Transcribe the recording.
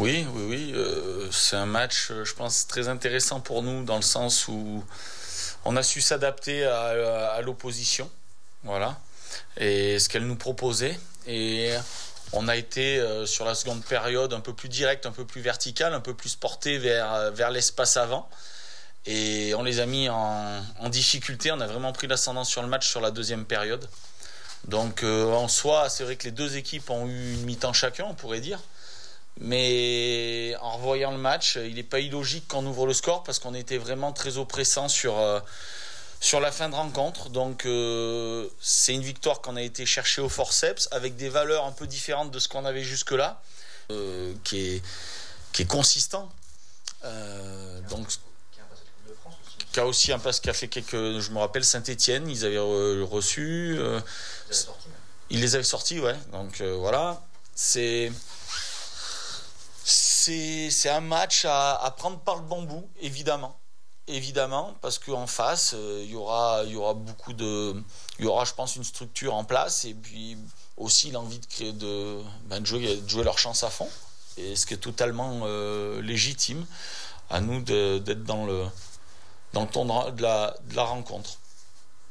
Oui. C'est un match, je pense, très intéressant pour nous dans le sens où on a su s'adapter à l'opposition, voilà, et ce qu'elle nous proposait. Et on a été sur la seconde période un peu plus direct, un peu plus vertical, un peu plus porté vers l'espace avant. Et on les a mis en difficulté. On a vraiment pris l'ascendant sur le match sur la deuxième période. Donc en soi, c'est vrai que les deux équipes ont eu une mi-temps chacun, on pourrait dire. Mais en revoyant le match, il n'est pas illogique qu'on ouvre le score parce qu'on était vraiment très oppressant sur la fin de rencontre. Donc c'est une victoire qu'on a été chercher au forceps avec des valeurs un peu différentes de ce qu'on avait jusque-là, qui est consistant. Donc qui a aussi un pass qui a fait quelques. Je me rappelle Saint-Étienne, ils avaient reçu. Ils les avaient sortis, ouais. Donc voilà. C'est un match à prendre par le bon bout, évidemment. Évidemment, parce qu'en face, il y aura je pense, une structure en place et puis aussi l'envie de jouer leur chance à fond. Et ce qui est totalement légitime à nous d'être dans le ton de la rencontre.